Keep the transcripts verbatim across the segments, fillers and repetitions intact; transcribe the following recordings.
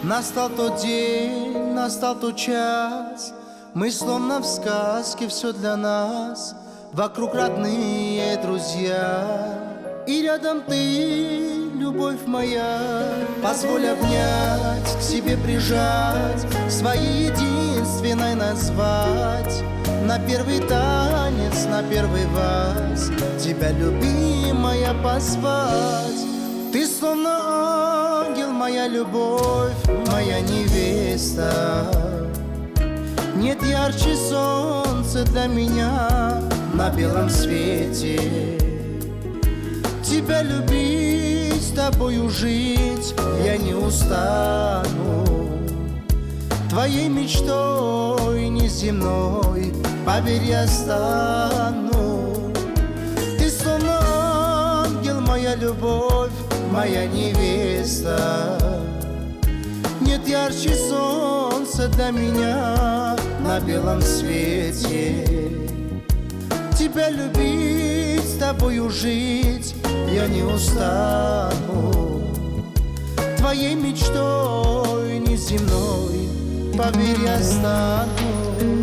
Настал тот день, настал тот час, мы словно в сказке, все для нас. Вокруг родные друзья, и рядом ты, любовь моя. Позволь обнять, к себе прижать, своей единственной назвать. На первый танец, на первый вальс тебя, любимая, позвать. Ты словно ангел, моя любовь, моя невеста. Нет ярче солнца для меня на белом свете. Тебя любить, с тобою жить я не устану. Твоей мечтой неземной, поверь, я стану. Ты словно ангел, моя любовь, моя невеста. Нет ярче солнца для меня на белом свете. Тебя любить, с тобою жить я не устану. Твоей мечтой неземной, поверь, я стану.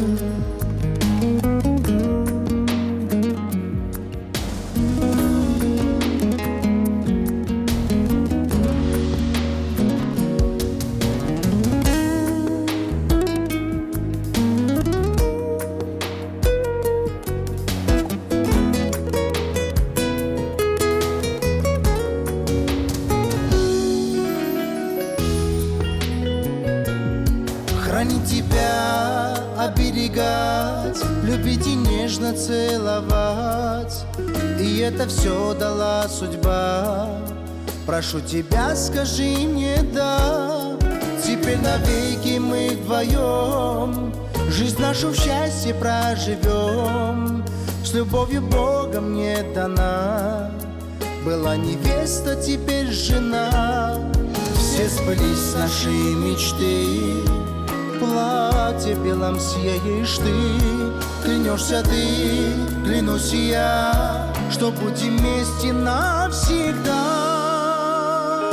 Хранить тебя, оберегать, любить и нежно целовать. И это все дала судьба. Прошу тебя, скажи мне да. Теперь навеки мы вдвоем жизнь нашу в счастье проживем. С любовью Бога мне дана. Была невеста, теперь жена. Все сбылись наши мечты. В платье белом сияешь ты. Клянешься ты, клянусь я, что будем вместе навсегда.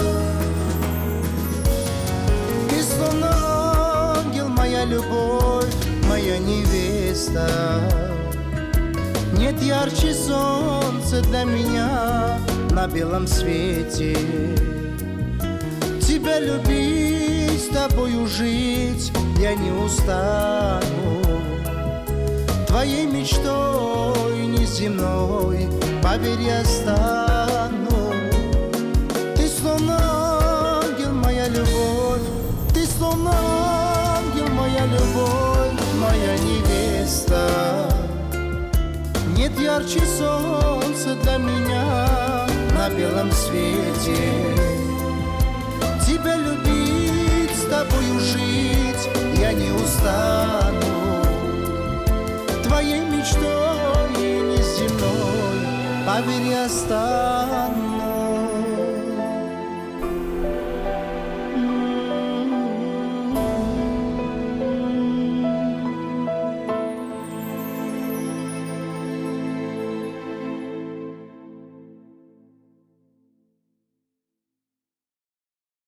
Ты словно ангел, моя любовь, моя невеста. Нет ярче солнца для меня на белом свете. Тебя любить, с тобою жить я не устану. Твоей мечтой неземной, поверь, я стану. Ты словно ангел, моя любовь. Ты словно ангел, моя любовь, моя невеста. Нет ярче солнца для меня на белом свете. Тебя любить, с тобою жить я не устану. Твоей мечтой неземной, поверь, я стану.